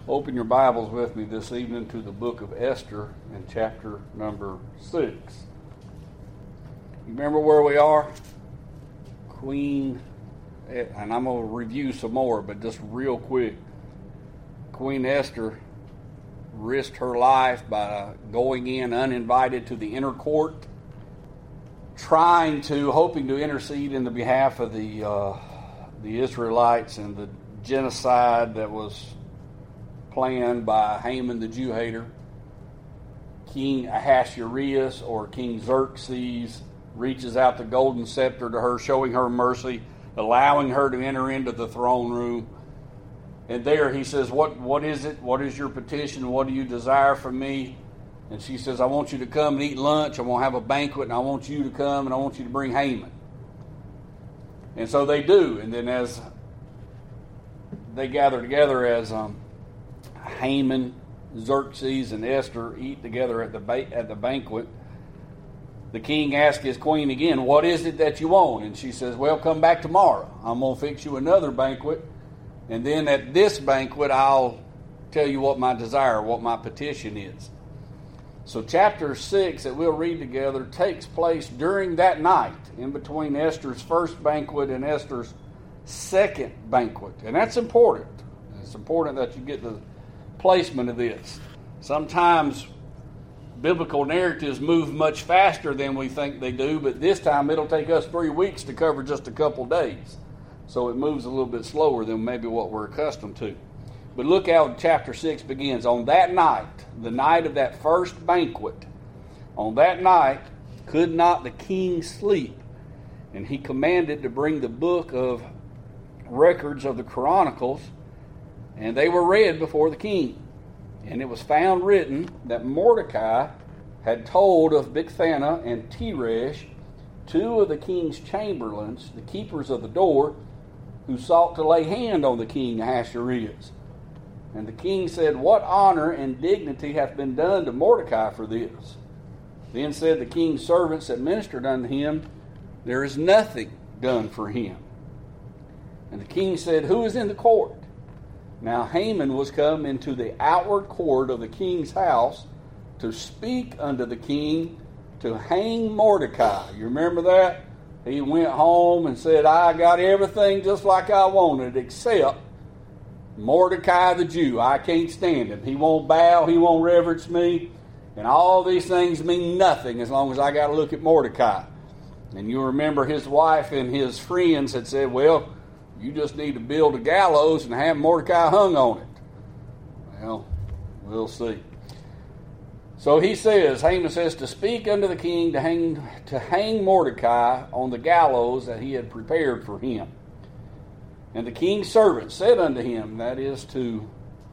Open your Bibles with me this evening to the book of Esther in chapter number 6. You remember where we are? And I'm going to review some more, but just real quick. Queen Esther risked her life by going in uninvited to the inner court, hoping to intercede in the behalf of the Israelites and the genocide that was planned by Haman the Jew-hater. King Ahasuerus, or King Xerxes, reaches out the golden scepter to her, showing her mercy, allowing her to enter into the throne room. And there he says, what is it? What is your petition? What do you desire from me? And she says, I want you to come and eat lunch. I'm going to have a banquet, and I want you to come, and I want you to bring Haman. And so they do. And then as they gather together, as Haman, Xerxes, and Esther eat together at the banquet, the king asks his queen again, what is it that you want? And she says, well, come back tomorrow. I'm going to fix you another banquet. And then at this banquet, I'll tell you what my desire, what my petition is. So chapter 6 that we'll read together takes place during that night, in between Esther's first banquet and Esther's second banquet. And that's important. It's important that you get the placement of this. Sometimes biblical narratives move much faster than we think they do, but this time it'll take us 3 weeks to cover just a couple days. So it moves a little bit slower than maybe what we're accustomed to. But look how chapter 6 begins. On that night, the night of that first banquet, on that night could not the king sleep, and he commanded to bring the book of records of the Chronicles, and they were read before the king. And it was found written that Mordecai had told of Bigthana and Teresh, 2 of the king's chamberlains, the keepers of the door, who sought to lay hand on the king Ahasuerus. And the king said, what honor and dignity hath been done to Mordecai for this? Then said the king's servants that ministered unto him, there is nothing done for him. And the king said, who is in the court? Now Haman was come into the outward court of the king's house to speak unto the king to hang Mordecai. You remember that? He went home and said, I got everything just like I wanted except Mordecai the Jew. I can't stand him. He won't bow. He won't reverence me. And all these things mean nothing as long as I got to look at Mordecai. And you remember his wife and his friends had said, well, you just need to build a gallows and have Mordecai hung on it. Well, we'll see. So he says, Haman says, to speak unto the king to hang Mordecai on the gallows that he had prepared for him. And the king's servant said unto him, that is to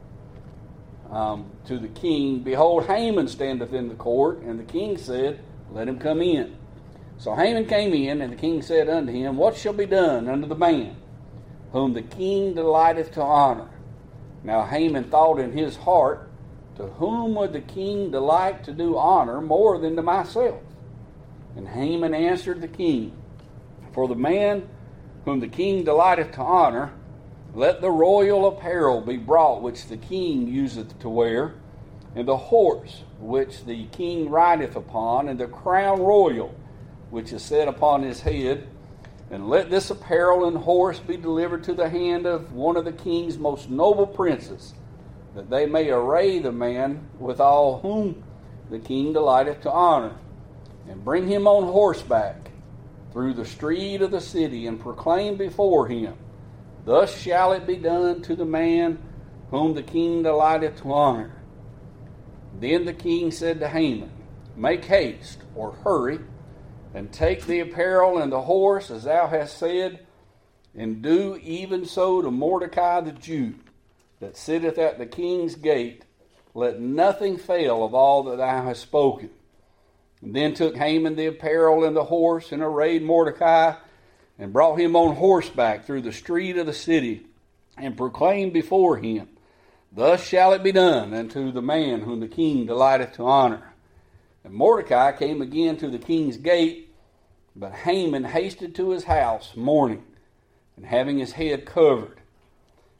the king, behold, Haman standeth in the court. And the king said, let him come in. So Haman came in, and the king said unto him, what shall be done unto the man whom the king delighteth to honor? Now Haman thought in his heart, to whom would the king delight to do honor more than to myself? And Haman answered the king, for the man whom the king delighteth to honor, let the royal apparel be brought which the king useth to wear, and the horse which the king rideth upon, and the crown royal which is set upon his head. And let this apparel and horse be delivered to the hand of one of the king's most noble princes, that they may array the man with all whom the king delighteth to honor, and bring him on horseback through the street of the city, and proclaim before him, thus shall it be done to the man whom the king delighteth to honor. Then the king said to Haman, make haste, or hurry, and take the apparel and the horse, as thou hast said, and do even so to Mordecai the Jew, that sitteth at the king's gate. Let nothing fail of all that thou hast spoken. And then took Haman the apparel and the horse, and arrayed Mordecai, and brought him on horseback through the street of the city, and proclaimed before him, thus shall it be done unto the man whom the king delighteth to honor. And Mordecai came again to the king's gate, but Haman hasted to his house mourning, and having his head covered.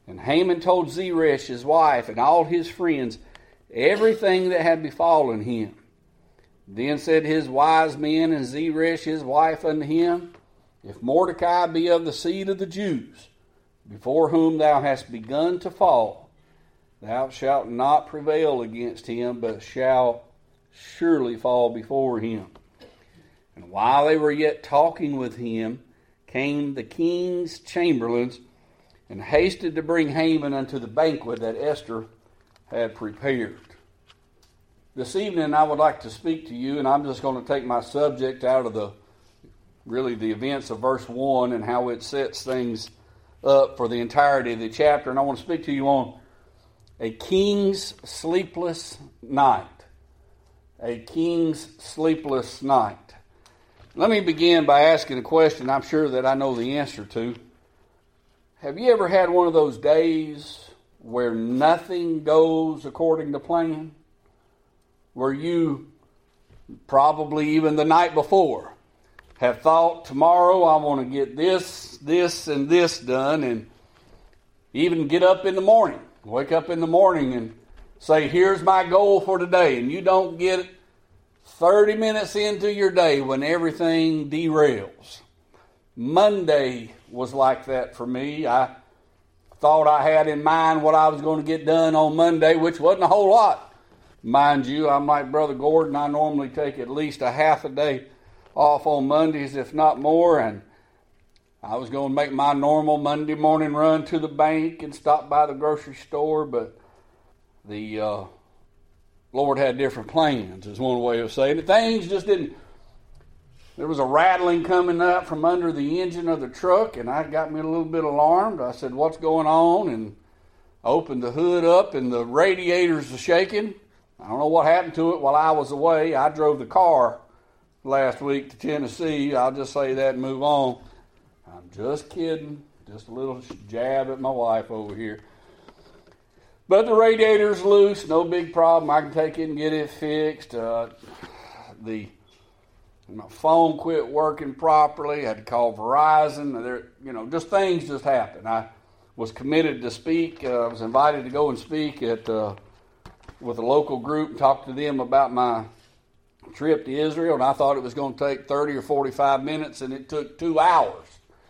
And Haman told Zeresh his wife and all his friends everything that had befallen him. Then said his wise men and Zeresh his wife unto him, If Mordecai be of the seed of the Jews, before whom thou hast begun to fall, thou shalt not prevail against him, but shalt surely fall before him. And while they were yet talking with him, came the king's chamberlains, and hasted to bring Haman unto the banquet that Esther had prepared. This evening I would like to speak to you, and I'm just going to take my subject out of the events of verse 1 and how it sets things up for the entirety of the chapter. And I want to speak to you on a king's sleepless night. A king's sleepless night. Let me begin by asking a question I'm sure that I know the answer to. Have you ever had one of those days where nothing goes according to plan? Where you, probably even the night before, have thought, tomorrow I want to get this, and this done, and even get up in the morning, wake up in the morning and say, here's my goal for today, and you don't get 30 minutes into your day when everything derails. Monday was like that for me. I thought I had in mind what I was going to get done on Monday, which wasn't a whole lot. Mind you, I'm like Brother Gordon. I normally take at least a half a day off on Mondays, if not more, and I was going to make my normal Monday morning run to the bank and stop by the grocery store, but the Lord had different plans, is one way of saying it. Things just didn't. There was a rattling coming up from under the engine of the truck, and that got me a little bit alarmed. I said, what's going on? And I opened the hood up, and the radiators are shaking. I don't know what happened to it while I was away. I drove the car last week to Tennessee. I'll just say that and move on. I'm just kidding. Just a little jab at my wife over here. But the radiator's loose. No big problem. I can take it and get it fixed. My phone quit working properly. I had to call Verizon. Just things just happened. I was committed to speak. I was invited to go and speak with a local group and talk to them about my trip to Israel. And I thought it was going to take 30 or 45 minutes, and it took 2 hours.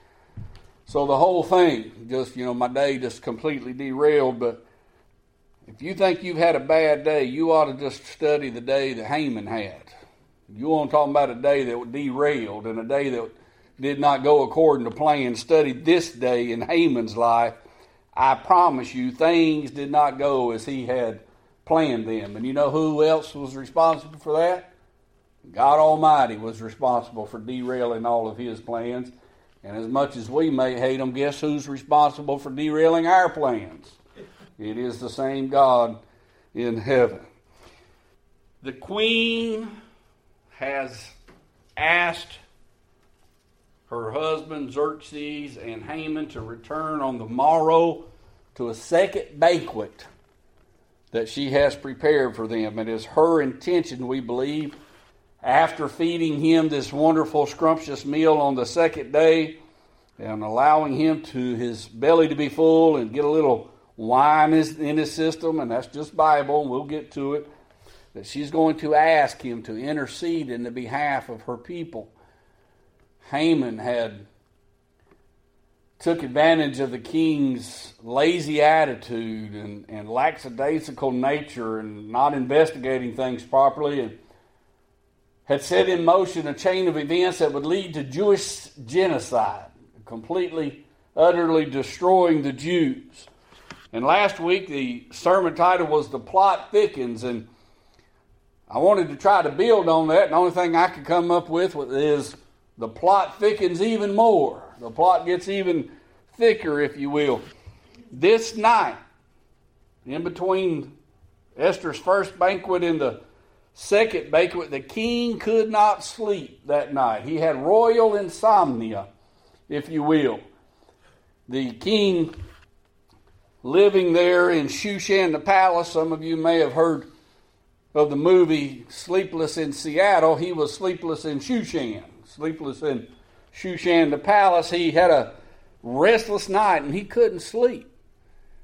So the whole thing, my day just completely derailed. But if you think you've had a bad day, you ought to just study the day that Haman had. You want to talk about a day that was derailed and a day that did not go according to plan. Study this day in Haman's life. I promise you, things did not go as he had planned them. And you know who else was responsible for that? God Almighty was responsible for derailing all of his plans. And as much as we may hate him, guess who's responsible for derailing our plans? It is the same God in heaven. The queen has asked her husband Xerxes and Haman to return on the morrow to a second banquet that she has prepared for them. It is her intention, we believe, after feeding him this wonderful, scrumptious meal on the second day and allowing him to his belly to be full and get a little wine in his system, and that's just Bible, and we'll get to it, that she's going to ask him to intercede in the behalf of her people. Haman had took advantage of the king's lazy attitude and lackadaisical nature and not investigating things properly, and had set in motion a chain of events that would lead to Jewish genocide, completely, utterly destroying the Jews. And last week the sermon title was The Plot Thickens, and I wanted to try to build on that. The only thing I could come up with is the plot thickens even more. The plot gets even thicker, if you will. This night, in between Esther's first banquet and the second banquet, the king could not sleep that night. He had royal insomnia, if you will. The king living there in Shushan the palace, some of you may have heard of the movie Sleepless in Seattle. He was sleepless in Shushan. Sleepless in Shushan the palace. He had a restless night and he couldn't sleep.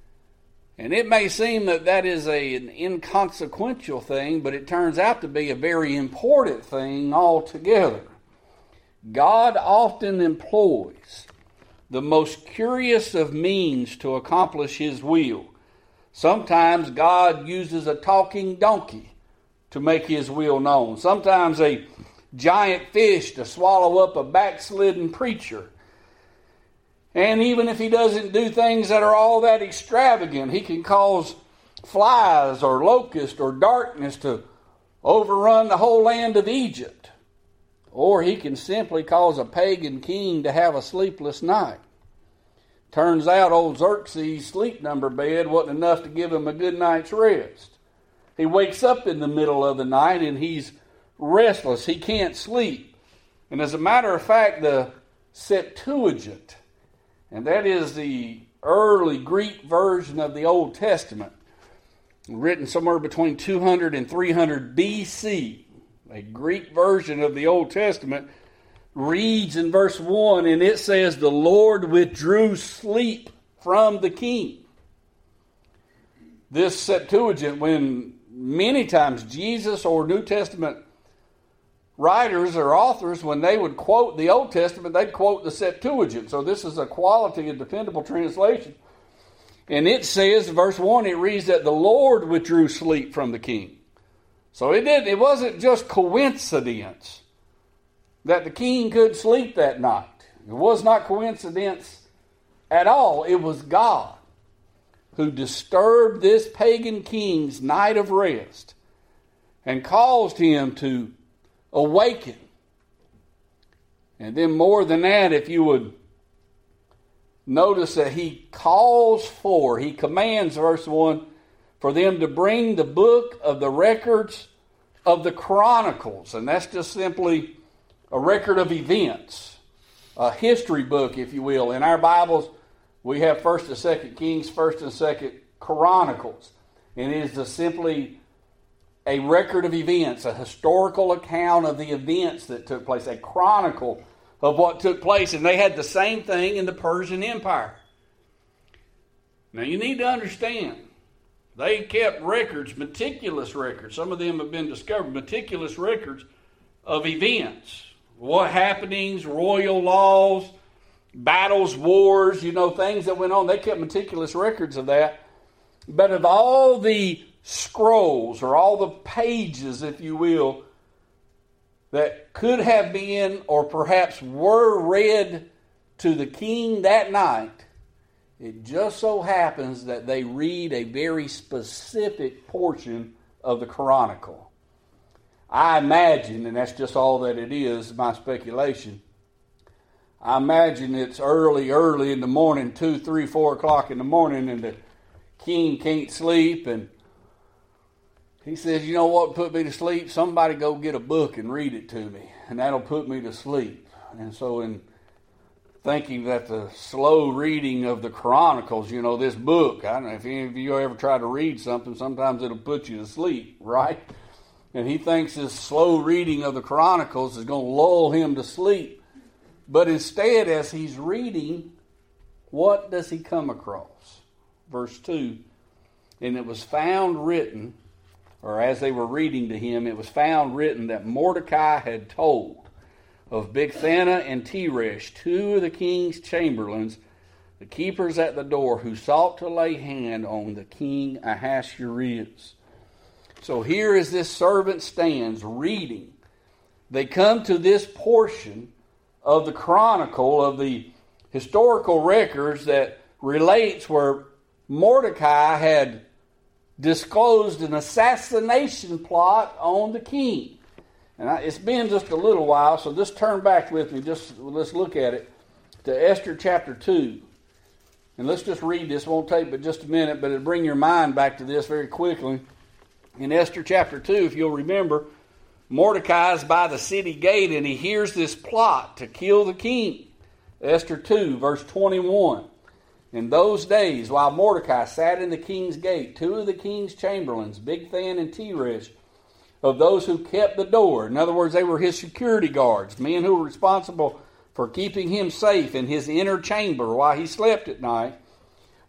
And it may seem that that is an inconsequential thing, but it turns out to be a very important thing altogether. God often employs the most curious of means to accomplish His will. Sometimes God uses a talking donkey to make His will known. Sometimes a giant fish to swallow up a backslidden preacher. And even if He doesn't do things that are all that extravagant, He can cause flies or locusts or darkness to overrun the whole land of Egypt. Or He can simply cause a pagan king to have a sleepless night. Turns out old Xerxes' sleep number bed wasn't enough to give him a good night's rest. He wakes up in the middle of the night and he's restless. He can't sleep. And as a matter of fact, the Septuagint, and that is the early Greek version of the Old Testament, written somewhere between 200 and 300 BC, a Greek version of the Old Testament, reads in verse 1, and it says, "The Lord withdrew sleep from the king." This Septuagint, when many times Jesus or New Testament writers or authors, when they would quote the Old Testament, they'd quote the Septuagint. So this is a quality and dependable translation. And it says, verse 1, it reads that the Lord withdrew sleep from the king. So it wasn't just coincidence that the king could sleep that night. It was not coincidence at all. It was God who disturbed this pagan king's night of rest and caused him to awaken. And then more than that, if you would notice that he commands, verse 1, for them to bring the book of the records of the Chronicles. And that's just simply a record of events, a history book, if you will. In our Bibles, we have 1st and 2nd Kings, 1st and 2nd Chronicles. And it is just simply a record of events, a historical account of the events that took place, a chronicle of what took place. And they had the same thing in the Persian Empire. Now you need to understand, they kept records, meticulous records. Some of them have been discovered, meticulous records of events. What happenings, royal laws, battles, wars, things that went on. They kept meticulous records of that. But of all the scrolls, or all the pages, if you will, that could have been or perhaps were read to the king that night, it just so happens that they read a very specific portion of the Chronicle. I imagine, and that's just all that it is, my speculation, I imagine it's early in the morning, 2, 3, 4 o'clock in the morning, and the king can't sleep, and he says, you know what put me to sleep? Somebody go get a book and read it to me, and that'll put me to sleep. And so in thinking that the slow reading of the Chronicles, this book, I don't know if any of you ever try to read something, sometimes it'll put you to sleep, right? And he thinks this slow reading of the Chronicles is going to lull him to sleep. But instead, as he's reading, what does he come across? Verse 2, and it was found written, or as they were reading to him, it was found written that Mordecai had told of Bigthana and Teresh, 2 of the king's chamberlains, the keepers at the door, who sought to lay hand on the king Ahasuerus. So here as this servant stands reading, they come to this portion of the chronicle, of the historical records that relates where Mordecai had disclosed an assassination plot on the king. And it's been just a little while, so just turn back with me. Let's look at it, to Esther chapter 2. And let's just read this. It won't take but just a minute, but it'll bring your mind back to this very quickly. In Esther chapter 2, if you'll remember, Mordecai is by the city gate and he hears this plot to kill the king. Esther 2, verse 21. In those days, while Mordecai sat in the king's gate, 2 of the king's chamberlains, Bigthan and Teresh, of those who kept the door, in other words, they were his security guards, men who were responsible for keeping him safe in his inner chamber while he slept at night,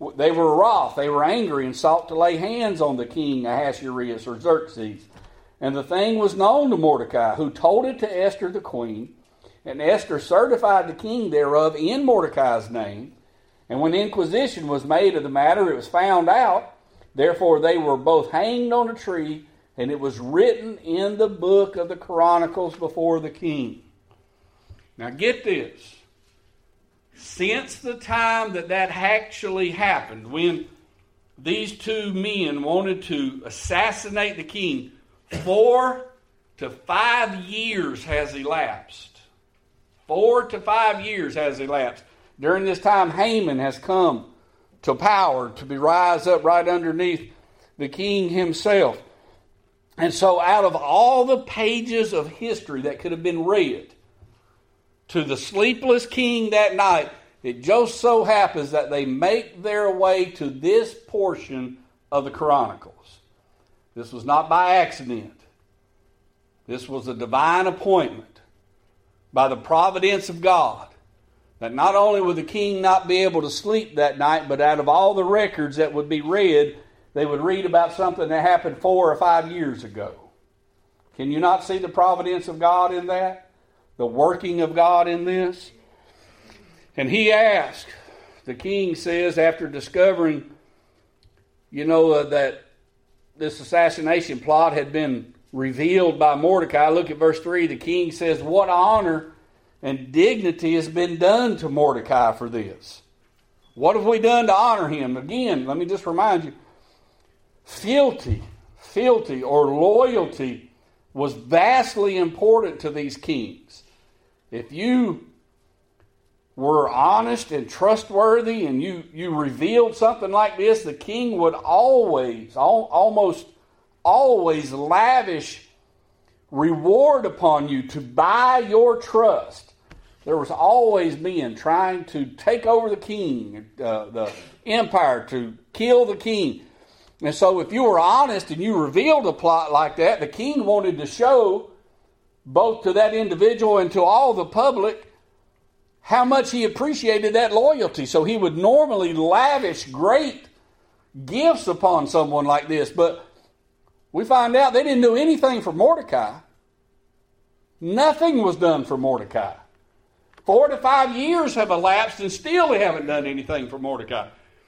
they were wroth, they were angry, and sought to lay hands on the king Ahasuerus or Xerxes. And the thing was known to Mordecai, who told it to Esther the queen. And Esther certified the king thereof in Mordecai's name. And when inquisition was made of the matter, it was found out. Therefore they were both hanged on a tree, and it was written in the book of the Chronicles before the king. Now get this. Since the time that actually happened, when these two men wanted to assassinate the king, 4 to 5 years has elapsed. 4 to 5 years has elapsed. During this time, Haman has come to power, to be rise up right underneath the king himself. And so out of all the pages of history that could have been read to the sleepless king that night, it just so happens that they make their way to this portion of the Chronicles. This was not by accident. This was a divine appointment by the providence of God, that not only would the king not be able to sleep that night, but out of all the records that would be read, they would read about something that happened 4 or 5 years ago. Can you not see the providence of God in that? The working of God in this? And he asked, the king says, after discovering, that this assassination plot had been revealed by Mordecai. Look at verse 3. The king says, what honor and dignity has been done to Mordecai for this? What have we done to honor him? Again, let me just remind you, fealty or loyalty was vastly important to these kings. If you were honest and trustworthy and you revealed something like this, the king would almost always lavish reward upon you to buy your trust. There was always men trying to take over the king, the empire, to kill the king. And so if you were honest and you revealed a plot like that, the king wanted to show both to that individual and to all the public how much he appreciated that loyalty. So he would normally lavish great gifts upon someone like this. But we find out they didn't do anything for Mordecai. Nothing was done for Mordecai. 4 to 5 years have elapsed and still they haven't done anything for Mordecai.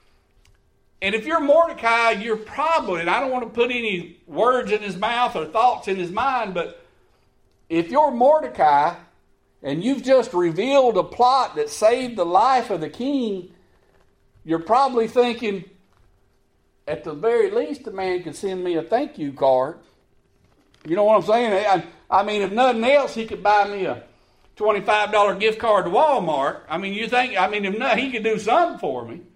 And if you're Mordecai, you're probably, and I don't want to put any words in his mouth or thoughts in his mind, but if you're Mordecai and you've just revealed a plot that saved the life of the king, you're probably thinking, at the very least, the man could send me a thank you card. You know what I'm saying? I mean, if nothing else, he could buy me a $25 gift card to Walmart. If not, he could do something for me.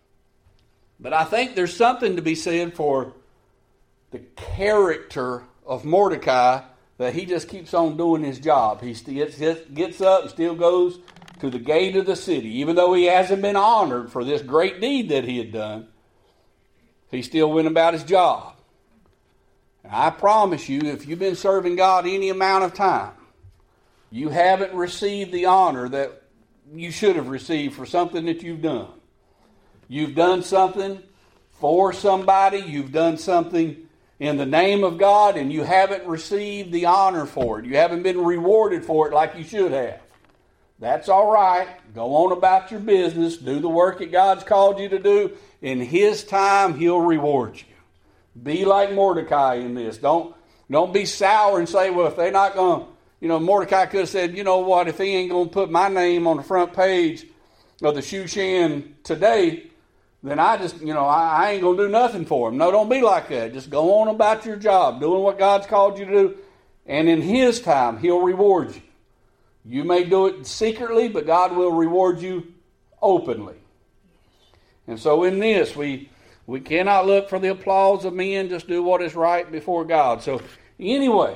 But I think there's something to be said for the character of Mordecai, that he just keeps on doing his job. He gets up and still goes to the gate of the city. Even though he hasn't been honored for this great deed that he had done, he still went about his job. And I promise you, if you've been serving God any amount of time, you haven't received the honor that you should have received for something that you've done. You've done something for somebody. You've done something in the name of God, and you haven't received the honor for it. You haven't been rewarded for it like you should have. That's all right. Go on about your business. Do the work that God's called you to do. In His time, He'll reward you. Be like Mordecai in this. Don't be sour and say, well, if they're not going to, Mordecai could have said, you know what, if he ain't going to put my name on the front page of the Shushan today, then I just, I ain't going to do nothing for him. No, don't be like that. Just go on about your job, doing what God's called you to do. And in His time, He'll reward you. You may do it secretly, but God will reward you openly. And so in this, we cannot look for the applause of men. Just do what is right before God. So anyway,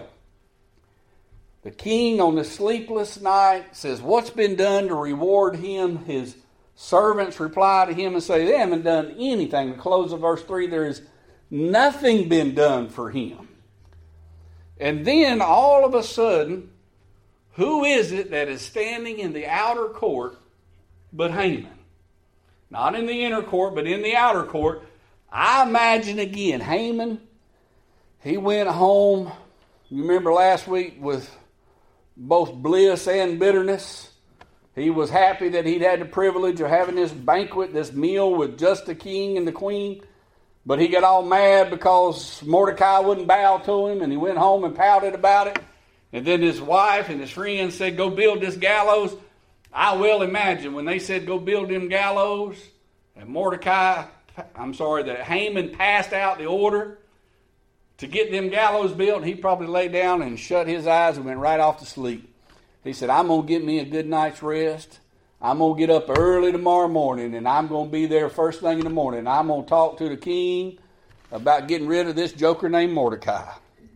the king on the sleepless night says, what's been done to reward him? His servants reply to him and say, they haven't done anything. The close of verse 3, there is nothing been done for him. And then all of a sudden, who is it that is standing in the outer court but Haman? not in the inner court, but in the outer court. I imagine again, Haman, he went home, you remember last week, with both bliss and bitterness. He was happy that he'd had the privilege of having this banquet, this meal with just the king and the queen. But he got all mad because Mordecai wouldn't bow to him, and he went home and pouted about it. And then his wife and his friends said, go build this gallows. I well imagine when they said go build them gallows, and that Haman passed out the order to get them gallows built, and he probably lay down and shut his eyes and went right off to sleep. He said, I'm going to get me a good night's rest. I'm going to get up early tomorrow morning, and I'm going to be there first thing in the morning. I'm going to talk to the king about getting rid of this joker named Mordecai.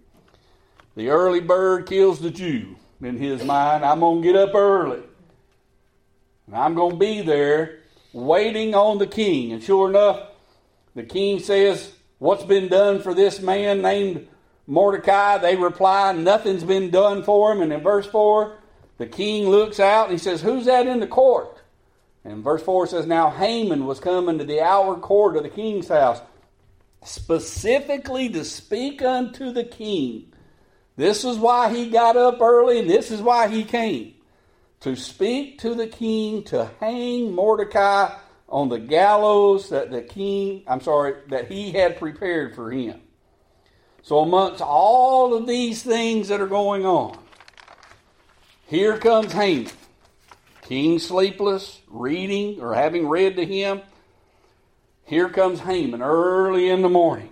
The early bird kills the Jew in his mind. I'm going to get up early. And I'm going to be there waiting on the king. And sure enough, the king says, what's been done for this man named Mordecai? They reply, nothing's been done for him. And in verse 4, the king looks out and he says, who's that in the court? And verse 4 says, now Haman was coming to the outer court of the king's house, specifically to speak unto the king. This is why he got up early, and this is why he came. To speak to the king, to hang Mordecai on the gallows that he had prepared for him. So amongst all of these things that are going on, here comes Haman, king sleepless, reading or having read to him. Here comes Haman early in the morning.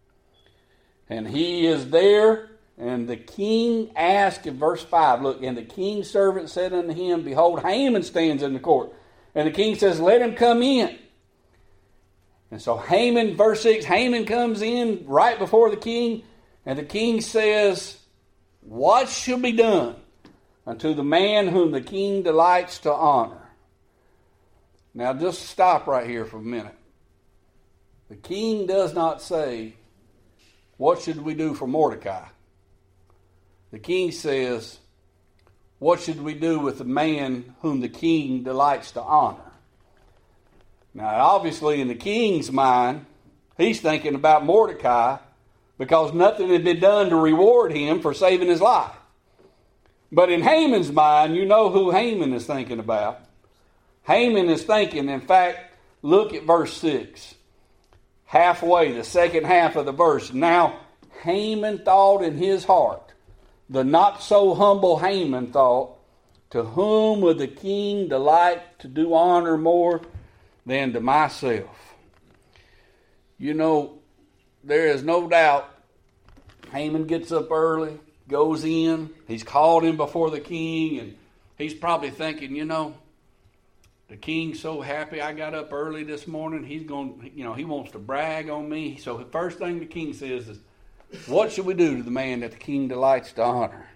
And he is there, and the king asked in verse 5, look, and the king's servant said unto him, behold, Haman stands in the court. And the king says, let him come in. And so Haman, verse 6, Haman comes in right before the king, and the king says, what shall be done unto the man whom the king delights to honor? Now just stop right here for a minute. The king does not say, what should we do for Mordecai? The king says, what should we do with the man whom the king delights to honor? Now obviously in the king's mind, he's thinking about Mordecai because nothing had been done to reward him for saving his life. But in Haman's mind, you know who Haman is thinking about. Haman is thinking, in fact, look at verse 6. Halfway, the second half of the verse. Now Haman thought in his heart, the not so humble Haman thought, to whom would the king delight to do honor more than to myself? You know, there is no doubt Haman gets up early, goes in, he's called him before the king, and he's probably thinking, you know, the king's so happy I got up early this morning, he wants to brag on me. So the first thing the king says is, what should we do to the man that the king delights to honor?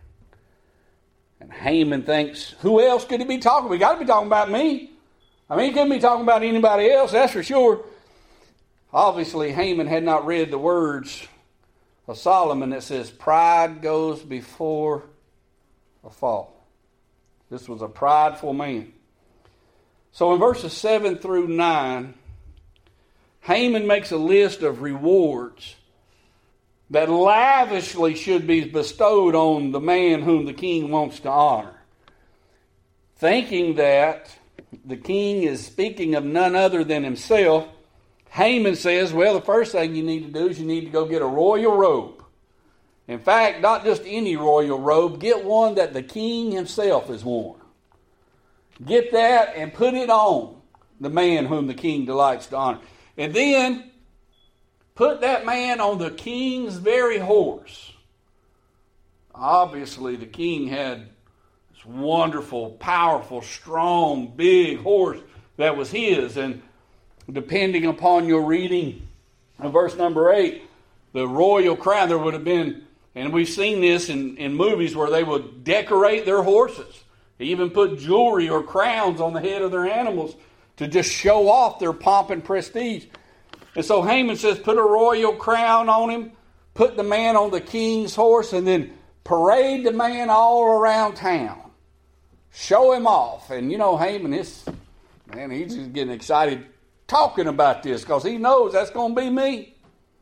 And Haman thinks, who else could he be talking about? He got to be talking about me. I mean, he couldn't be talking about anybody else, that's for sure. Obviously, Haman had not read the words of Solomon that says, pride goes before a fall. This was a prideful man. So in verses 7 through 9, Haman makes a list of rewards that lavishly should be bestowed on the man whom the king wants to honor. Thinking that the king is speaking of none other than himself, Haman says, well, the first thing you need to do is you need to go get a royal robe. In fact, not just any royal robe, get one that the king himself has worn. Get that and put it on the man whom the king delights to honor. And then put that man on the king's very horse. Obviously, the king had this wonderful, powerful, strong, big horse that was his. And depending upon your reading of verse number 8, the royal crown, there would have been, and we've seen this in movies where they would decorate their horses. They even put jewelry or crowns on the head of their animals to just show off their pomp and prestige. And so Haman says, put a royal crown on him, put the man on the king's horse, and then parade the man all around town. Show him off. And you know, Haman, he's just getting excited talking about this because he knows that's going to be me.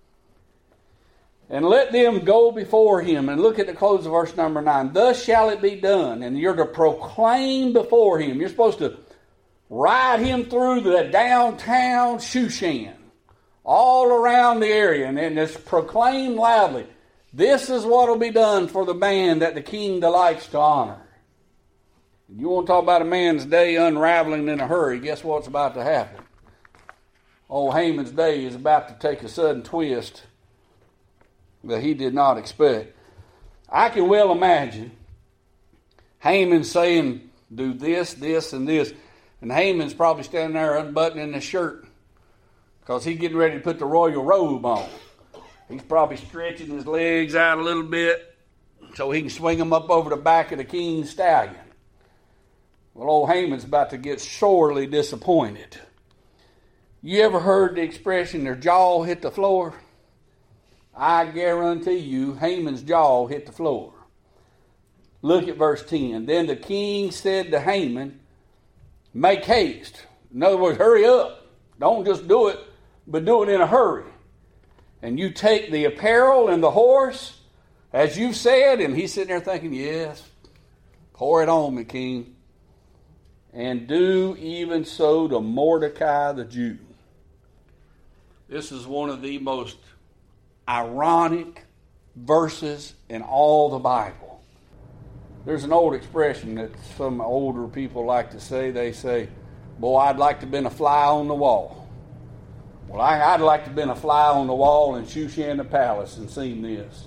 And let them go before him. And look at the close of verse number 9. Thus shall it be done. And you're to proclaim before him. You're supposed to ride him through the downtown Shushan, all around the area, and then just proclaim loudly, this is what will be done for the man that the king delights to honor. And you want to talk about a man's day unraveling in a hurry, guess what's about to happen? Old Haman's day is about to take a sudden twist that he did not expect. I can well imagine Haman saying, do this, this, and this. And Haman's probably standing there unbuttoning his shirt because he's getting ready to put the royal robe on. He's probably stretching his legs out a little bit so he can swing them up over the back of the king's stallion. Well, old Haman's about to get sorely disappointed. You ever heard the expression, their jaw hit the floor? I guarantee you, Haman's jaw hit the floor. Look at verse 10. Then the king said to Haman, make haste. In other words, hurry up. Don't just do it, but do it in a hurry. And you take the apparel and the horse, as you've said. And he's sitting there thinking, yes, pour it on me, king. And do even so to Mordecai the Jew. This is one of the most ironic verses in all the Bible. There's an old expression that some older people like to say. They say, boy, I'd like to have been a fly on the wall. Well, I'd like to have been a fly on the wall in Shushan the palace and seen this.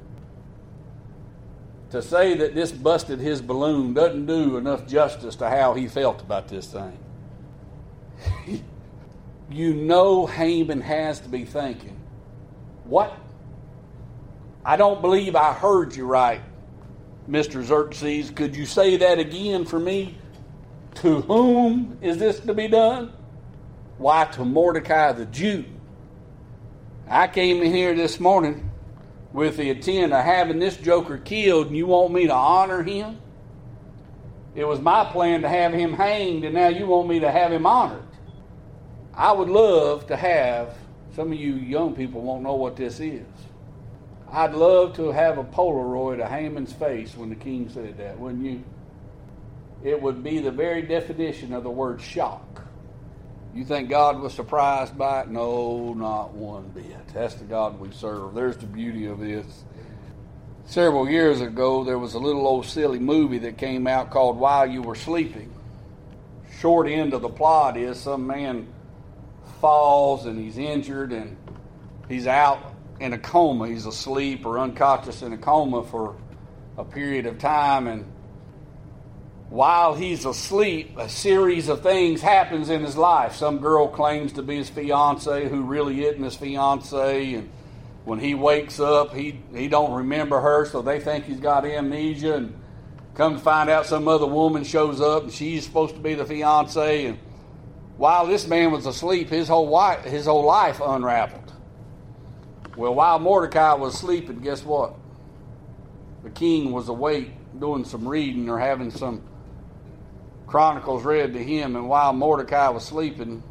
To say that this busted his balloon doesn't do enough justice to how he felt about this thing. You know Haman has to be thinking, what? I don't believe I heard you right, Mr. Xerxes. Could you say that again for me? To whom is this to be done? Why, to Mordecai the Jew. I came in here this morning with the intent of having this joker killed, and you want me to honor him? It was my plan to have him hanged, and now you want me to have him honored. I would love to have, some of you young people won't know what this is. I'd love to have a Polaroid of Haman's face when the king said that, wouldn't you? It would be the very definition of the word shock. You think God was surprised by it? No, not one bit. That's the God we serve. There's the beauty of this. Several years ago, there was a little old silly movie that came out called While You Were Sleeping. Short end of the plot is some man falls and he's injured and he's out in a coma. He's asleep or unconscious in a coma for a period of time, and while he's asleep, a series of things happens in his life. Some girl claims to be his fiance who really isn't his fiance, and when he wakes up, he don't remember her, so they think he's got amnesia, and come to find out some other woman shows up and she's supposed to be the fiance, and while this man was asleep, his whole life unraveled. Well, while Mordecai was sleeping, guess what? The king was awake doing some reading or having some Chronicles read to him, and while Mordecai was sleeping,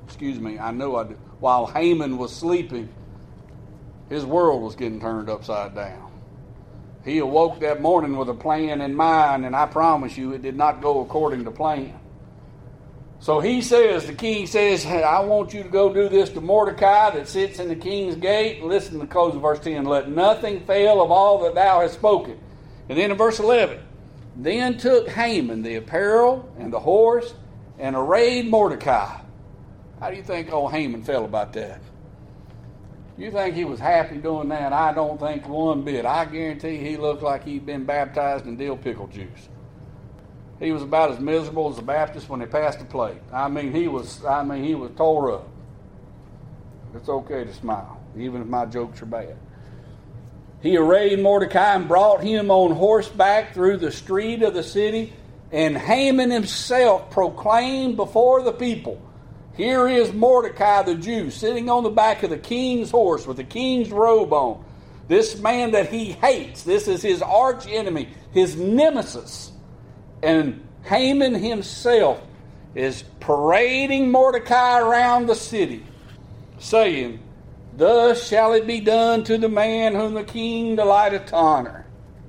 while Haman was sleeping, his world was getting turned upside down. He awoke that morning with a plan in mind, and I promise you it did not go according to plan. So the king says, I want you to go do this to Mordecai that sits in the king's gate. Listen to the close of verse 10. Let nothing fail of all that thou hast spoken. And then in verse 11, then took Haman the apparel and the horse and arrayed Mordecai. How do you think old Haman felt about that? You think he was happy doing that? I don't think one bit. I guarantee he looked like he'd been baptized in dill pickle juice. He was about as miserable as the Baptist when they passed the plate. He was tore up. It's okay to smile, even if my jokes are bad. He arrayed Mordecai and brought him on horseback through the street of the city, and Haman himself proclaimed before the people, here is Mordecai the Jew sitting on the back of the king's horse with the king's robe on. This man that he hates, this is his arch enemy, his nemesis. And Haman himself is parading Mordecai around the city, saying, "Thus shall it be done to the man whom the king delighteth to honor."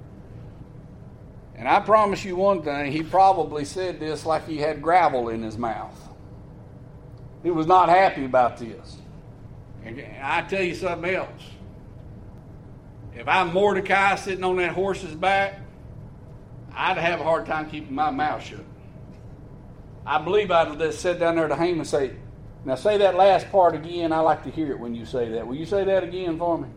And I promise you one thing, he probably said this like he had gravel in his mouth. He was not happy about this. And I tell you something else. If I'm Mordecai sitting on that horse's back, I'd have a hard time keeping my mouth shut. I believe I'd have just sit down there to Haman and say, "Now say that last part again. I like to hear it when you say that. Will you say that again for me?"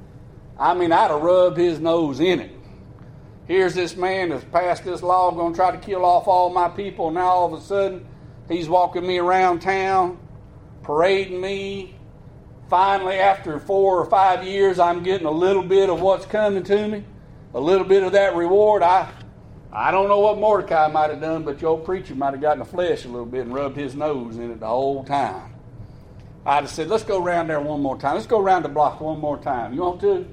I mean, I'd have rubbed his nose in it. Here's this man that's passed this law, going to try to kill off all my people. And now all of a sudden, he's walking me around town, parading me. Finally, after 4 or 5 years, I'm getting a little bit of what's coming to me, a little bit of that reward. I don't know what Mordecai might have done, but your old preacher might have gotten the flesh a little bit and rubbed his nose in it the whole time. I'd have said, "Let's go around there one more time. Let's go around the block one more time. You want to?"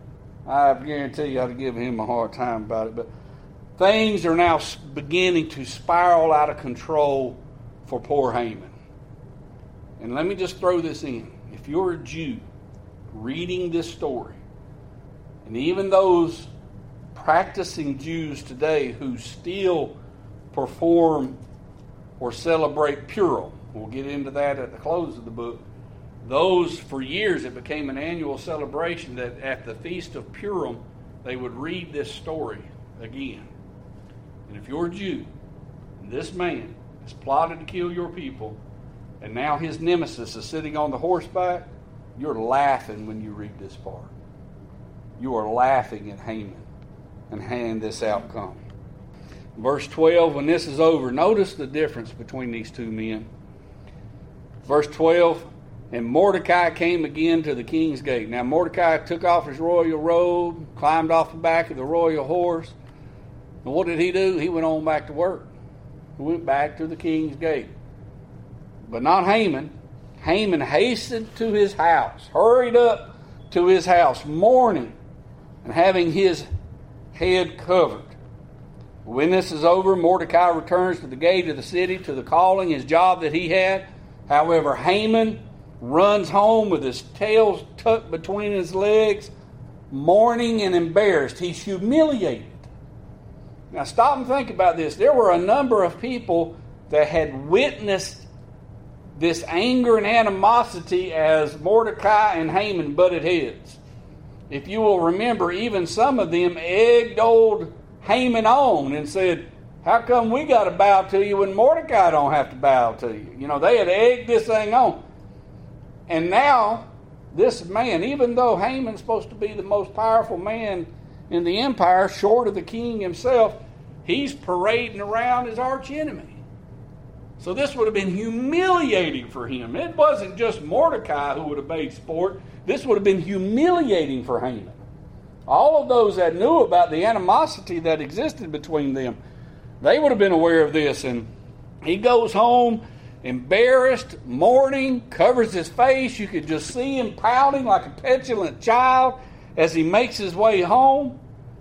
I guarantee you I'd give him a hard time about it. But things are now beginning to spiral out of control for poor Haman. And let me just throw this in. If you're a Jew reading this story, and even those practicing Jews today who still perform or celebrate Purim, we'll get into that at the close of the book. Those, for years, it became an annual celebration that at the Feast of Purim, they would read this story again. And if you're a Jew, and this man has plotted to kill your people, and now his nemesis is sitting on the horseback, you're laughing when you read this part. You are laughing at Haman and this outcome. Verse 12, when this is over, notice the difference between these two men. Verse 12, "And Mordecai came again to the king's gate." Now Mordecai took off his royal robe, climbed off the back of the royal horse. And what did he do? He went on back to work. He went back to the king's gate. But not Haman. Haman hastened to his house, hurried up to his house, mourning and having his head covered. When this is over, Mordecai returns to the gate of the city, to the calling, his job that he had. However, Haman runs home with his tail tucked between his legs, mourning and embarrassed. He's humiliated. Now stop and think about this. There were a number of people that had witnessed this anger and animosity as Mordecai and Haman butted heads. If you will remember, even some of them egged old Haman on and said, "How come we got to bow to you when Mordecai don't have to bow to you?" You know, they had egged this thing on. And now, this man, even though Haman's supposed to be the most powerful man in the empire, short of the king himself, he's parading around his arch enemy. So this would have been humiliating for him. It wasn't just Mordecai who would have made sport. This would have been humiliating for Haman. All of those that knew about the animosity that existed between them, they would have been aware of this. And he goes home embarrassed, mourning, covers his face. You could just see him pouting like a petulant child as he makes his way home.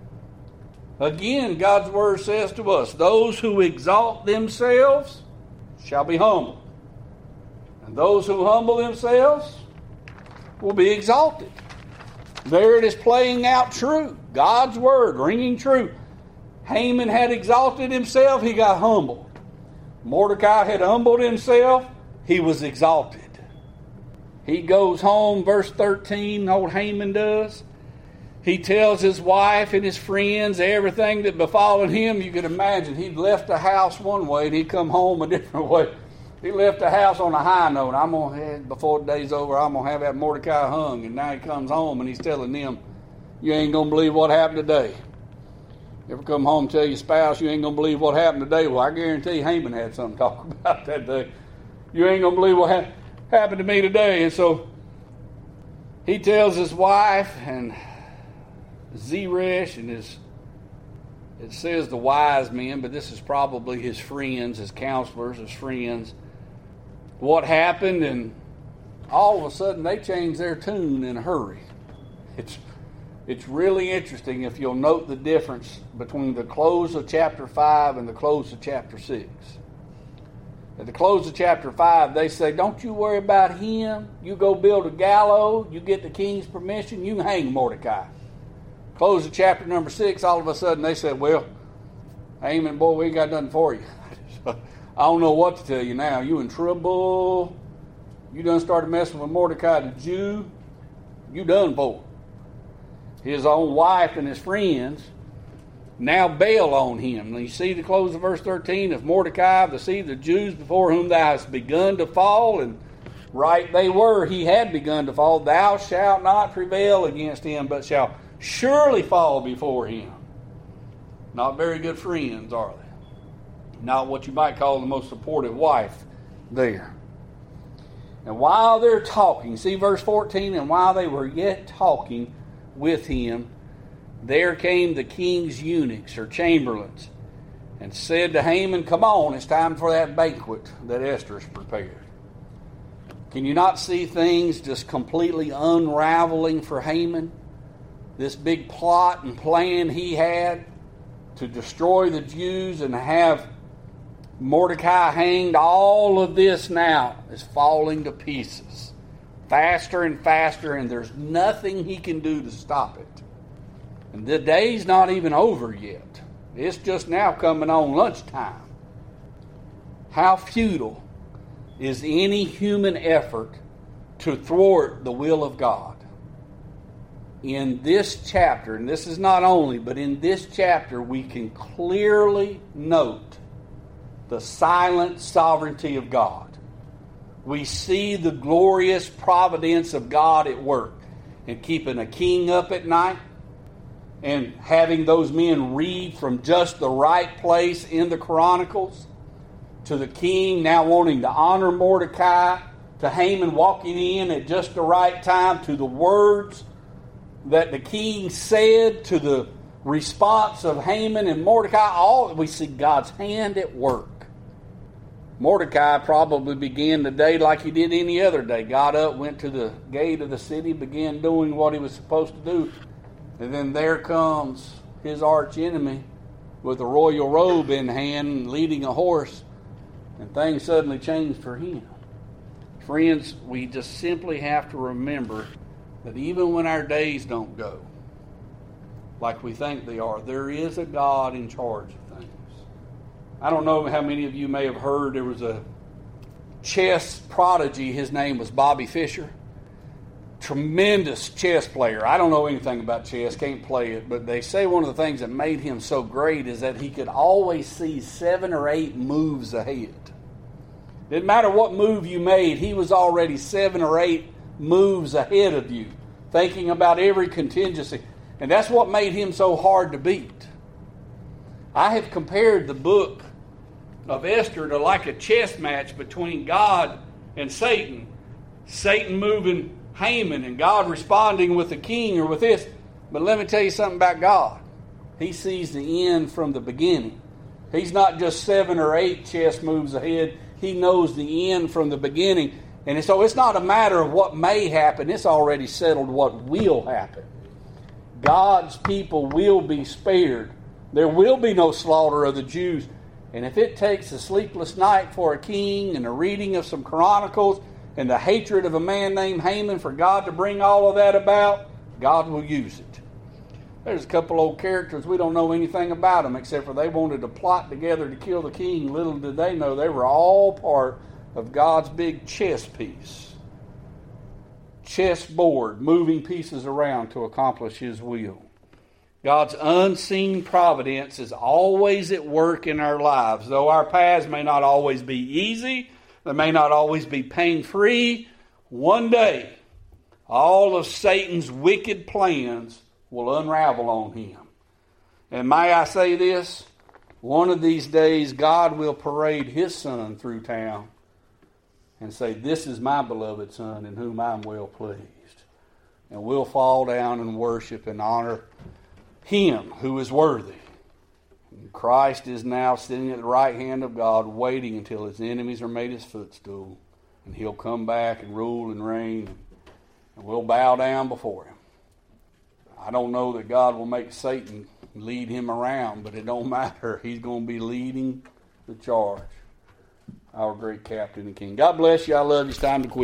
Again, God's word says to us, "Those who exalt themselves shall be humbled, and those who humble themselves will be exalted." There it is playing out true. God's word ringing true. Haman had exalted himself, he got humbled. Mordecai had humbled himself, he was exalted. He goes home, verse 13, old Haman does. He tells his wife and his friends everything that befallen him. You can imagine he'd left the house one way and he'd come home a different way. He left the house on a high note. Before the day's over, I'm going to have that Mordecai hung. And now he comes home and he's telling them, "You ain't going to believe what happened today." You ever come home and tell your spouse, "You ain't going to believe what happened today"? Well, I guarantee Haman had something to talk about that day. "You ain't going to believe what happened to me today." And so he tells his wife and Zeresh and it says the wise men, but this is probably his friends, his counselors, his friends, what happened, and all of a sudden they changed their tune in a hurry. It's really interesting if you'll note the difference between the close of chapter 5 and the close of chapter 6. At the close of chapter 5, they say, don't you worry about him. You go build a gallows. You get the king's permission. You can hang Mordecai. Close of chapter number 6, all of a sudden they said, well, Haman, boy, we ain't got nothing for you. I don't know what to tell you now. You in trouble. You done started messing with Mordecai the Jew. You done for. His own wife and his friends now bail on him. And you see the close of verse 13, if Mordecai deceived the Jews before whom thou hast begun to fall, and right they were, he had begun to fall, thou shalt not prevail against him, but shalt surely fall before him. Not very good friends, are they? Not what you might call the most supportive wife there. And while they're talking, see verse 14, and while they were yet talking with him, there came the king's eunuchs or chamberlains and said to Haman, come on, it's time for that banquet that Esther's prepared. Can you not see things just completely unraveling for Haman? This big plot and plan he had to destroy the Jews and have Mordecai hanged, all of this now is falling to pieces. Faster and faster, and there's nothing he can do to stop it. And the day's not even over yet. It's just now coming on lunchtime. How futile is any human effort to thwart the will of God? In this chapter, and this is not only, but in this chapter, we can clearly note the silent sovereignty of God. We see the glorious providence of God at work in keeping a king up at night and having those men read from just the right place in the Chronicles, to the king now wanting to honor Mordecai, to Haman walking in at just the right time, to the words that the king said, to the response of Haman and Mordecai. All we see God's hand at work. Mordecai probably began the day like he did any other day. Got up, went to the gate of the city, began doing what he was supposed to do. And then there comes his arch enemy with a royal robe in hand, leading a horse, and things suddenly changed for him. Friends, we just simply have to remember that even when our days don't go like we think they are, there is a God in charge of things. I don't know how many of you may have heard there was a chess prodigy. His name was Bobby Fischer. Tremendous chess player. I don't know anything about chess, can't play it, but they say one of the things that made him so great is that he could always see 7 or 8 moves ahead. Didn't matter what move you made, he was already 7 or 8 moves ahead of you, thinking about every contingency. And that's what made him so hard to beat. I have compared the book of Esther to like a chess match between God and Satan. Satan moving Haman and God responding with the king or with this. But let me tell you something about God. He sees the end from the beginning. He's not just 7 or 8 chess moves ahead. He knows the end from the beginning. And so it's not a matter of what may happen. It's already settled what will happen. God's people will be spared. There will be no slaughter of the Jews. And if it takes a sleepless night for a king and a reading of some Chronicles and the hatred of a man named Haman for God to bring all of that about, God will use it. There's a couple old characters, we don't know anything about them except for they wanted to plot together to kill the king. Little did they know they were all part of God's big chess piece. Chessboard, moving pieces around to accomplish His will. God's unseen providence is always at work in our lives. Though our paths may not always be easy, they may not always be pain-free, one day all of Satan's wicked plans will unravel on him. And may I say this? One of these days God will parade His Son through town and say, this is my beloved Son in whom I'm well pleased. And we'll fall down and worship and honor Him who is worthy. And Christ is now sitting at the right hand of God, waiting until His enemies are made His footstool. And He'll come back and rule and reign. And we'll bow down before Him. I don't know that God will make Satan lead Him around, but it don't matter. He's going to be leading the charge. our great captain and king. God bless you. I love you. It's time to quit.